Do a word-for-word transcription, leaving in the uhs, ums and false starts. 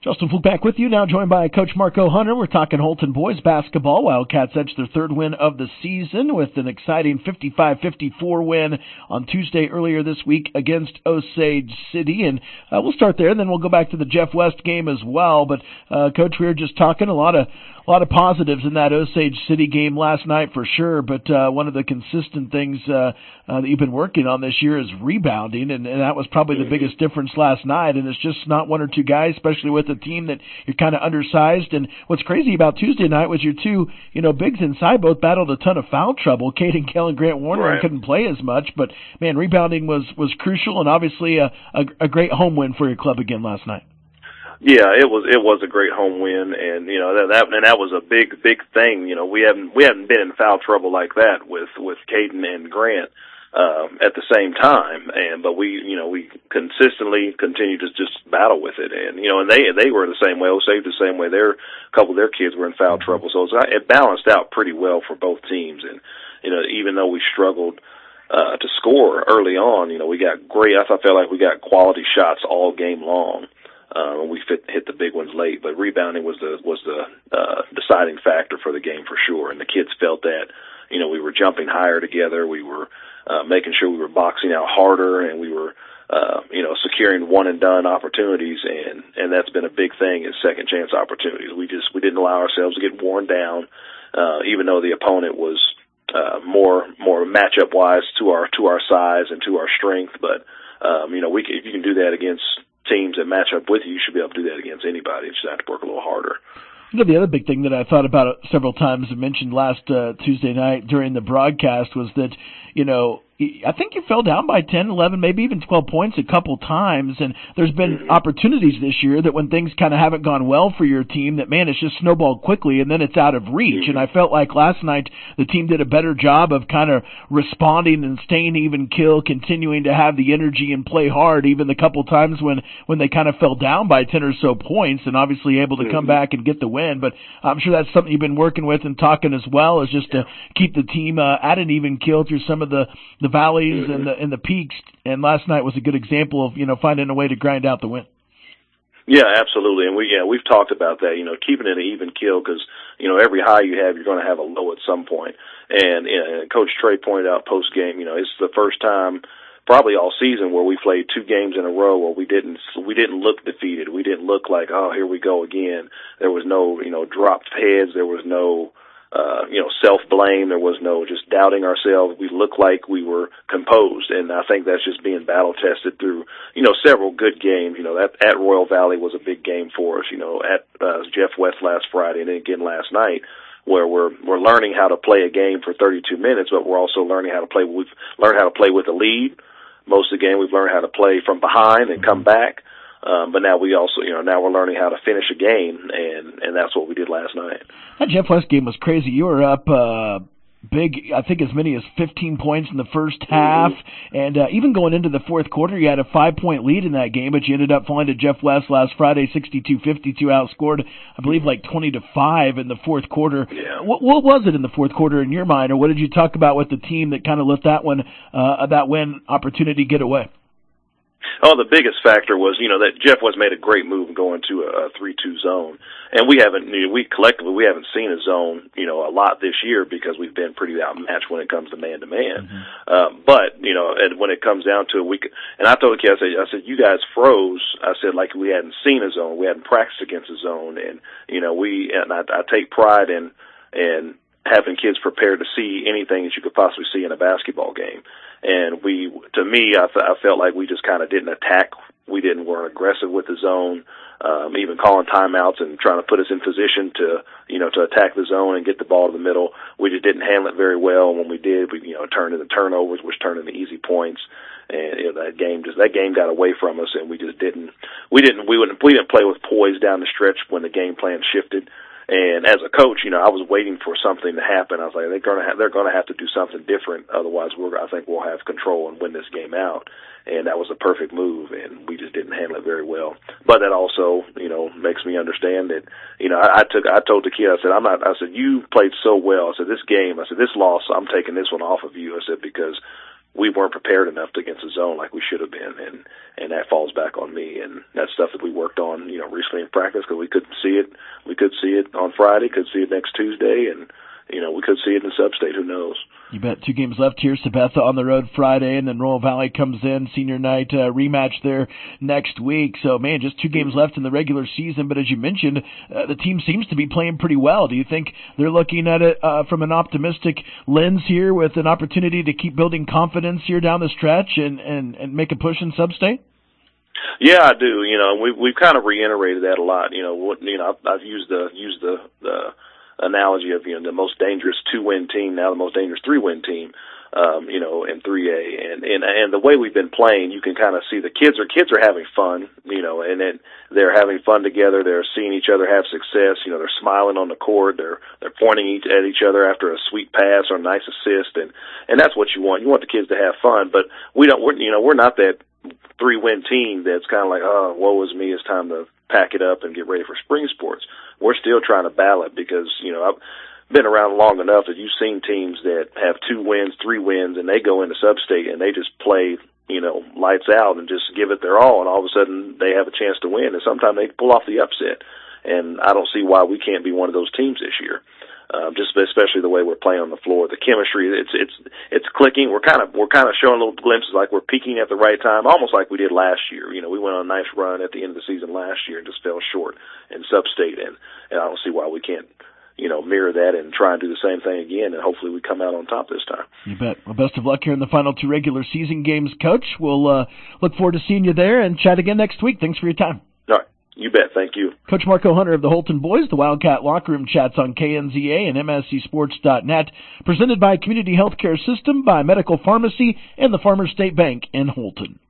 Justin Fluke back with you now, joined by Coach Marco Hunter. We're talking Holton boys basketball. Wildcats edged their third win of the season with an exciting fifty-five fifty-four win on Tuesday earlier this week against Osage City. And uh, we'll start there, and then we'll go back to the Jeff West game as well. But, uh, Coach, we were just talking a lot of a lot of positives in that Osage City game last night for sure. But uh, one of the consistent things uh, uh, that you've been working on this year is rebounding, and, and that was probably the biggest difference last night. And it's just not one or two guys, especially with a team that you're kind of undersized. And what's crazy about Tuesday night was your two, you know, bigs inside both battled a ton of foul trouble. Caden Kellen, Grant Warner right. couldn't play as much, but man, rebounding was was crucial, and obviously a, a, a great home win for your club again last night. Yeah, it was it was a great home win, and you know that, that and that was a big big thing. You know, we haven't we haven't been in foul trouble like that with with Caden and Grant um, at the same time, and but we you know we consistently continue to just battle with it, and you know, and they they were the same way. Osage the same way. Their a couple of their kids were in foul trouble, so it, was, it balanced out pretty well for both teams. And you know, even though we struggled uh, to score early on, you know, we got great. I felt like we got quality shots all game long. Uh, we fit, hit the big ones late, but rebounding was the was the uh, deciding factor for the game for sure. And the kids felt that, you know, we were jumping higher together, we were uh, making sure we were boxing out harder, and we were, uh, you know, securing one and done opportunities. And and that's been a big thing is second chance opportunities. We just we didn't allow ourselves to get worn down, uh, even though the opponent was uh, more more matchup wise to our to our size and to our strength. But um, you know, we can, if you can do that against teams that match up with you, you should be able to do that against anybody. You just have to work a little harder. You know, the other big thing that I thought about several times and mentioned last uh, Tuesday night during the broadcast was that, you know, I think you fell down by ten, eleven, maybe even twelve points a couple times, and there's been mm-hmm. opportunities this year that when things kind of haven't gone well for your team, that, man, it's just snowballed quickly, and then it's out of reach. Mm-hmm. And I felt like last night the team did a better job of kind of responding and staying even kill, continuing to have the energy and play hard, even the couple times when, when they kind of fell down by ten or so points, and obviously able to mm-hmm. come back and get the win. But I'm sure that's something you've been working with and talking as well, is just to keep the team uh, at an even kill through some of the, the valleys mm-hmm. and the and the peaks, and last night was a good example of, you know, finding a way to grind out the win. Yeah, absolutely, and we yeah we've talked about that. You know, keeping it an even kill because you know every high you have, you're going to have a low at some point. And, and Coach Trey pointed out post game, you know, it's the first time probably all season where we played two games in a row where we didn't we didn't look defeated. We didn't look like, oh, here we go again. There was no you know dropped heads. There was no Uh, you know, self-blame. There was no just doubting ourselves. We looked like we were composed, and I think that's just being battle-tested through, you know, several good games. You know, that at Royal Valley was a big game for us, you know, at uh, Jeff West last Friday and then again last night, where we're we're learning how to play a game for thirty-two minutes, but we're also learning how to play. We've learned how to play with a lead. Most of the game we've learned how to play from behind and come back. Um, but now we also, you know, now we're learning how to finish a game, and, and that's what we did last night. That Jeff West game was crazy. You were up uh, big, I think as many as fifteen points in the first half, mm-hmm. and uh, even going into the fourth quarter, you had a five-point lead in that game, but you ended up falling to Jeff West last Friday, sixty-two fifty-two, outscored, I believe, like twenty to five in the fourth quarter. Yeah. What, what was it in the fourth quarter in your mind, or what did you talk about with the team that kind of let that one, uh, that win opportunity get away? Oh, the biggest factor was, you know, that Jeff West made a great move going to a three two zone. And we haven't, you know, we collectively, we haven't seen a zone, you know, a lot this year because we've been pretty outmatched when it comes to man-to-man. Mm-hmm. Um, but, you know, and when it comes down to it, we could, and I told the kid, I said, I said, you guys froze. I said, like we hadn't seen a zone. We hadn't practiced against a zone. And, you know, we, and I, I take pride in, in having kids prepared to see anything that you could possibly see in a basketball game. And we, to me, I, I felt like we just kind of didn't attack. We didn't weren't aggressive with the zone, um, even calling timeouts and trying to put us in position to, you know, to attack the zone and get the ball to the middle. We just didn't handle it very well. And when we did, we, you know, turned into turnovers, which turned into easy points. And you know, that game just that game got away from us, and we just didn't. We didn't. We wouldn't. We didn't play with poise down the stretch when the game plan shifted. And as a coach, you know, I was waiting for something to happen. I was like, they're gonna have, they're gonna have to do something different. Otherwise, we're, I think we'll have control and win this game out. And that was a perfect move, and we just didn't handle it very well. But that also, you know, makes me understand that, you know, I, I took, I told the kid, I said, I'm not, I said, you played so well. I said, this game, I said, this loss, I'm taking this one off of you. I said, because we weren't prepared enough against the zone like we should have been, and and that falls back on me. And that's stuff that we worked on, you know, recently in practice because we couldn't see it. We could see it on Friday, could see it next Tuesday, and you know, we could see it in Sub-State. Who knows? You bet. Two games left here. Sabetha on the road Friday, and then Royal Valley comes in. Senior night uh, rematch there next week. So, man, just two games left in the regular season. But as you mentioned, uh, the team seems to be playing pretty well. Do you think they're looking at it uh, from an optimistic lens here with an opportunity to keep building confidence here down the stretch and, and, and make a push in Sub-State? Yeah, I do. You know, we've we've kind of reiterated that a lot. You know, what, you know, I've, I've used the used the the analogy of, you know, the most dangerous two-win team, now the most dangerous three-win team, um, you know, in three A. And, and, and the way we've been playing, you can kind of see the kids are, kids are having fun, you know, and then they're having fun together. They're seeing each other have success. You know, they're smiling on the court. They're, they're pointing each, at each other after a sweet pass or a nice assist. And, and that's what you want. You want the kids to have fun, but we don't, we're, you know, we're not that three-win team that's kind of like, oh, woe is me, it's time to pack it up and get ready for spring sports. We're still trying to battle it because, you know, I've been around long enough that you've seen teams that have two wins, three wins, and they go into Sub-State and they just play, you know, lights out and just give it their all, and all of a sudden they have a chance to win, and sometimes they pull off the upset. And I don't see why we can't be one of those teams this year. Um, just especially the way we're playing on the floor, the chemistry, it's it's it's clicking. We're kind of we're kind of showing little glimpses, like we're peaking at the right time, almost like we did last year. You know, we went on a nice run at the end of the season last year and just fell short in Sub-State, and and I don't see why we can't, you know, mirror that and try and do the same thing again, and hopefully we come out on top this time. You bet. Well, best of luck here in the final two regular season games, Coach. We'll uh, look forward to seeing you there and chat again next week. Thanks for your time. All right. You bet. Thank you. Coach Marco Hunter of the Holton Boys, the Wildcat Locker Room Chats on K N Z A and M S C Sports dot net, presented by Community Healthcare System, by Medical Pharmacy, and the Farmers State Bank in Holton.